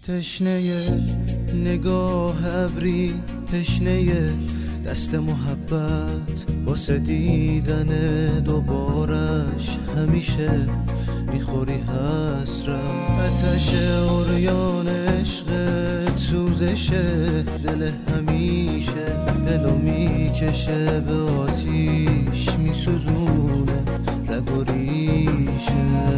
تشنه نگاه ابری، تشنه دست محبت واسه دیدن دوبارش همیشه میخوری حسرت. آتش عریان عشقت سوزش دل همیشه دلو میکشه به آتیش میسوزونه رگ و ریشه.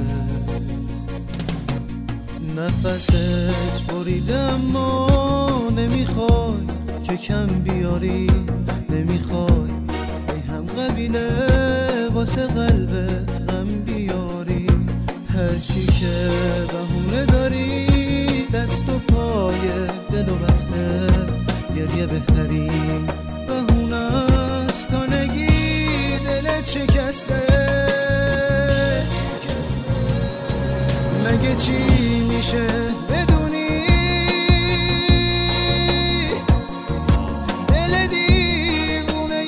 نفست بریده اما نمیخوای که کم بیاری، نمیخوای ای هم قبیله واسه قلبت غم بیاری. هرچی که بهونه داری دست و پای دل و بسته، گریه بهترین بهونه است تا نگی دلت شکسته. مگه چی میشه بدونی دل دیوونه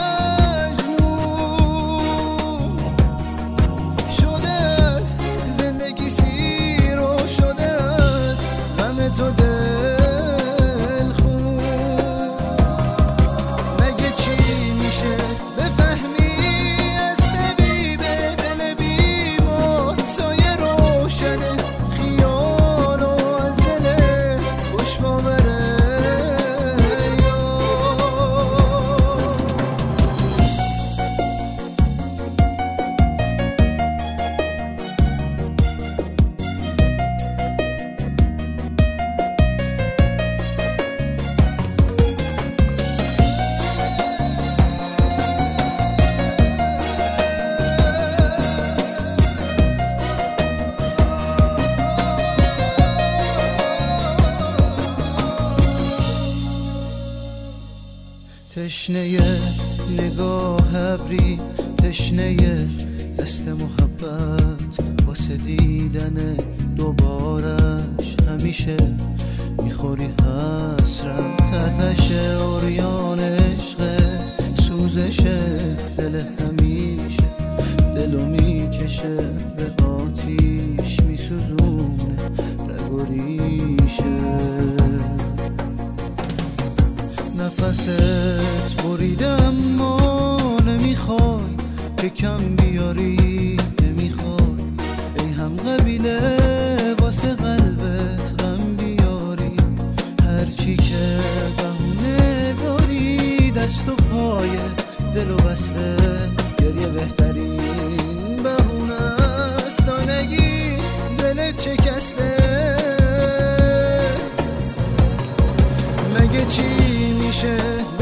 مجنون شده از زندگی سیر و شده از غم تو دل خون. مگه چی میشه بفهمی از طبیب دل بیمار سایه روشنه خیال و از دل خوش باوره. تشنه نگاه ابری، تشنه دست محبت واسه دیدن دوبارش همیشه میخوری حسرت. آتش عریان عشقت سوزش دل همیشه دلو میکشه به آتیش میسوزونه رگ و ریشه. نفست بریده اما نمیخوای که کم بیاری، نمیخوای ای هم قبیله واسه قلبت غم بیاری. هرچی که بهونه داری دست و پای دل و بسته، گریه بهترین بهونه است تا نگی دلت شکسته. مگه چی میشه